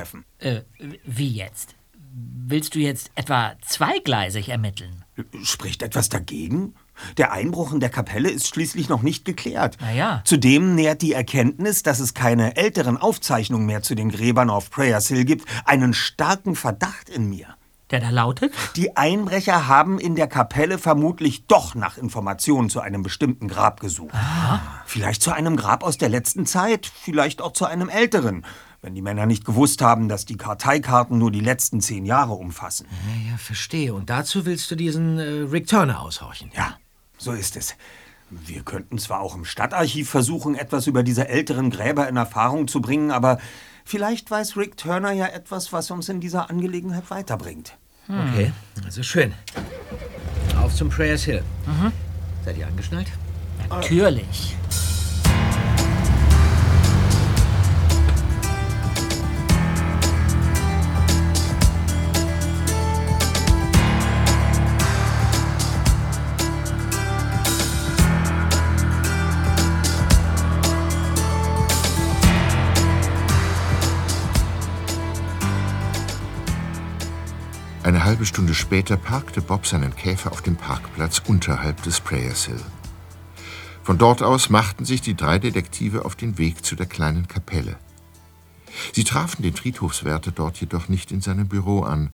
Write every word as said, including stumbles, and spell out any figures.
treffen. Äh, wie jetzt? Willst du jetzt etwa zweigleisig ermitteln? Spricht etwas dagegen? Der Einbruch in der Kapelle ist schließlich noch nicht geklärt. Na ja. Zudem nährt die Erkenntnis, dass es keine älteren Aufzeichnungen mehr zu den Gräbern auf Prayers Hill gibt, einen starken Verdacht in mir. Der da lautet? Die Einbrecher haben in der Kapelle vermutlich doch nach Informationen zu einem bestimmten Grab gesucht. Aha. Vielleicht zu einem Grab aus der letzten Zeit, vielleicht auch zu einem älteren. Wenn die Männer nicht gewusst haben, dass die Karteikarten nur die letzten zehn Jahre umfassen. Ja, ja, verstehe. Und dazu willst du diesen äh, Rick Turner aushorchen? Ja, so ist es. Wir könnten zwar auch im Stadtarchiv versuchen, etwas über diese älteren Gräber in Erfahrung zu bringen, aber vielleicht weiß Rick Turner ja etwas, was uns in dieser Angelegenheit weiterbringt. Hm. Okay, also schön. Auf zum Prayers Hill. Mhm. Seid ihr angeschnallt? Natürlich. Eine halbe Stunde später parkte Bob seinen Käfer auf dem Parkplatz unterhalb des Prayers Hill. Von dort aus machten sich die drei Detektive auf den Weg zu der kleinen Kapelle. Sie trafen den Friedhofswärter dort jedoch nicht in seinem Büro an,